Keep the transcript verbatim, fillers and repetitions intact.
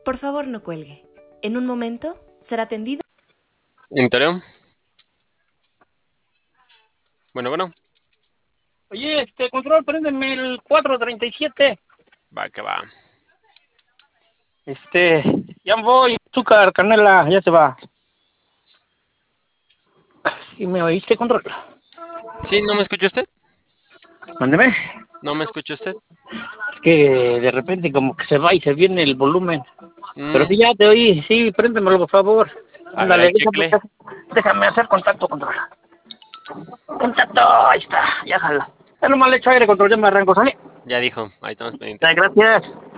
Por favor, no cuelgue. En un momento será atendido. Interior. Bueno, bueno. Oye, este, control, préndeme el cuatro treinta y siete. Va, que va. Este, ya voy, azúcar, canela, ya se va. ¿Y me oíste, control? ¿Sí? ¿No me escucha usted? Mándeme. ¿No me escucha usted? Es que de repente como que se va y se viene el volumen. Mm. Pero sí, ya te oí, sí, préndemelo, por favor. A ver, Ándale, ahí déjame, checle. déjame hacer contacto, control. Contacto, ahí está, ya jala. Ya nomás le echo aire, control, ya me arranco, ¿sale? Ya dijo, ahí estamos pendientes. Gracias.